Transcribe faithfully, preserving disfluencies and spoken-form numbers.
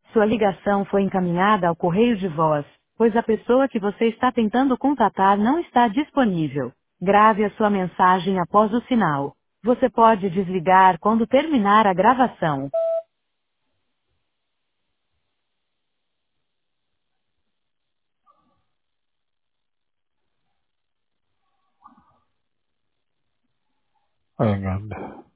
Sua ligação foi encaminhada ao correio de voz, pois a pessoa que você está tentando contatar não está disponível. Grave a sua mensagem após o sinal. Você pode desligar quando terminar a gravação. Hang on.